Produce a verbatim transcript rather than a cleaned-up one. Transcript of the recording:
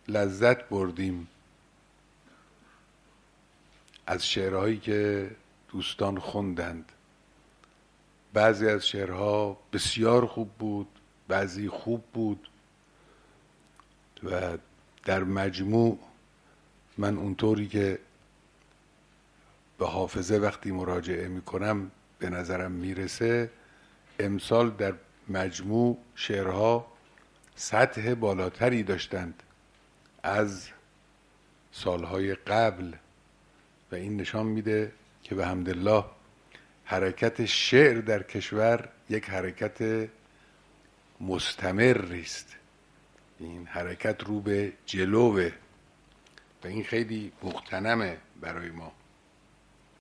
لذت بردیم از شعرهایی که دوستان خوندند. بعضی از شعرها بسیار خوب بود، بعضی خوب بود و در مجموع من اونطوری که به حافظه وقتی مراجعه میکنم به نظرم میرسه، امسال در مجموع شعرها سطح بالاتری داشتند از سالهای قبل و این نشان میده که به حمدالله حرکت شعر در کشور یک حرکت مستمری است. این حرکت رو به جلوه و این خیلی مغتنمه برای ما.